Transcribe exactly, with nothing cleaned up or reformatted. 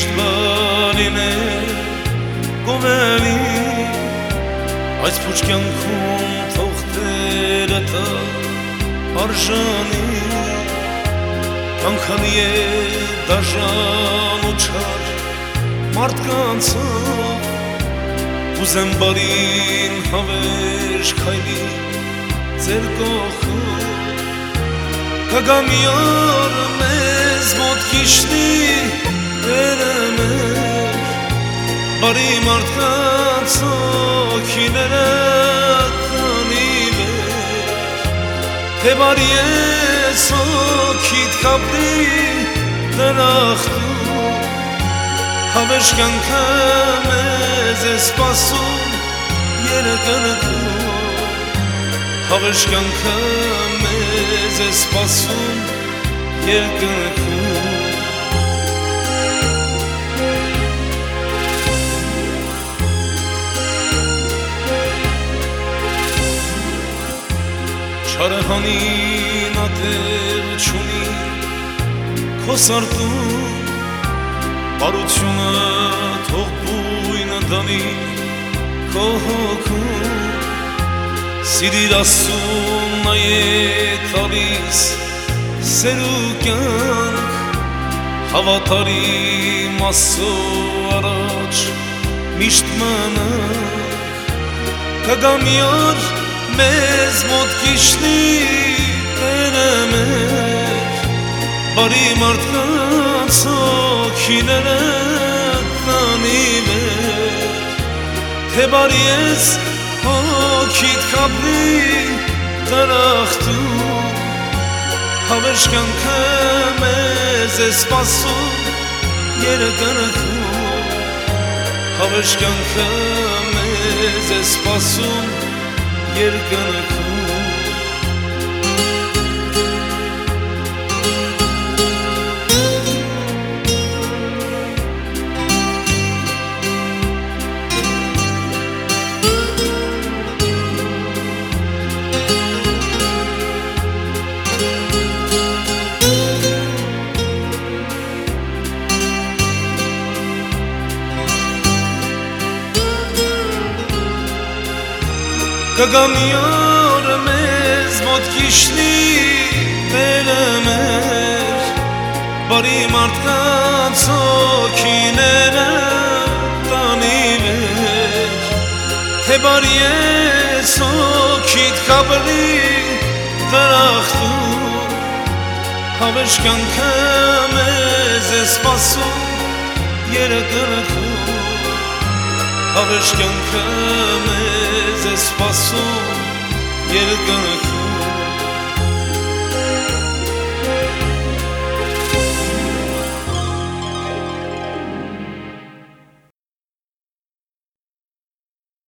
միշտ բարին է գովելի այս փուչ կյանքում թող տերը տա արժանի կյանքանի է դաժան ու չար մարդկանցով ուզեմ բարին հավերժ քայլի ձեր կողքով կգա մի օր մեզ մոտ կիշնի Տերը մեր բարի մարդկանց հոգիները տանի վեր թե բարի ես հոգիդ կապրի դրախտում հավերժ կյանքը մեզ է սպասում երկնքում հավերժ կյանքը մեզ է սպասում երկնքում Չարը հանին ատեր չունի քո սարտում բարությունը թող բույնը դանի քո հոգում Սիրիր Աստծուն նա է տալիս սեր ու կյանք հավատարիմ Աստծո առաջ միշտ մնանք կգա մի օր մեզ մոտ կիշնի Տերը մեր բարի մարդկանց հոգիները տանի վեր թե բարի ես հոգիդ կապրի դրախտում հավերժ կյանքը մեզ է սպասում երկնքում հավերժ կյանքը մեզ է սպասում երկնքում Կգա մի օր մեզ մոտ կիշնի Տերը մեր բարի մարդկանց հոգիները տանի վեր թե բարի ես հոգիդ կապրի դրախտում հավերժ կյանքը մեզ է սպասում երկնքում հավերժ կյանքը մեզ է սպասում երկնքում